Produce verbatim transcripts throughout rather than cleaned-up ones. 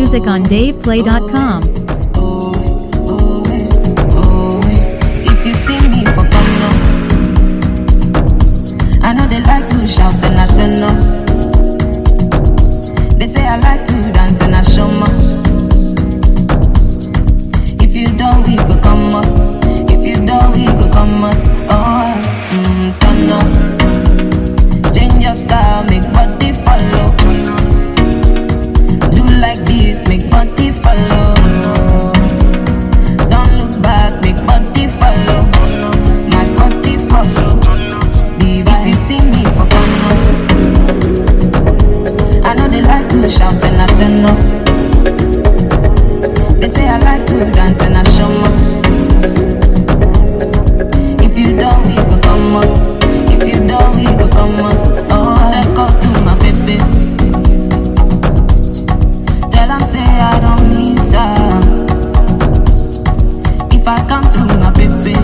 music on dave play dot com. If you see me for come now, I know they like to shout and I turn up. They say I like to dance and I show more. If you don't, we could come up. If you don't, we could come up. Oh, mm, turn up. Change your style, make body follow. Do like this, make body follow. Don't look back, make body follow. My body follow. If you see me for come up, I know they like to shout and I turn up. They say I like to dance and I show more. If you don't, we could come up. If you don't, we could come up. Oh, take off to my baby. Tell them say I don't miss her. If I come through my baby,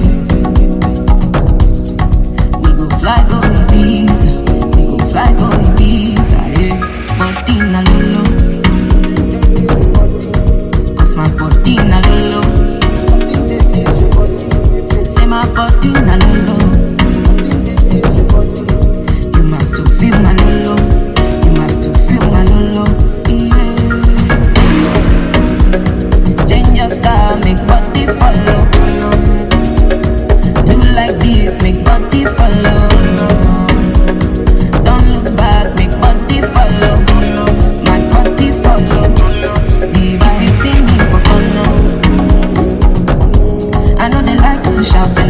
we go fly go Ibiza. We go fly go Ibiza. Yeah, body na lolo. Cause my body na lolo. Say my body na lolo. You must to feel my lolo. You must to feel my lolo. Yeah. Change your style, make body follow. Do like this, make body follow. Don't look back, make body follow. My body follow. If you see me for fun now, I know they like to shout.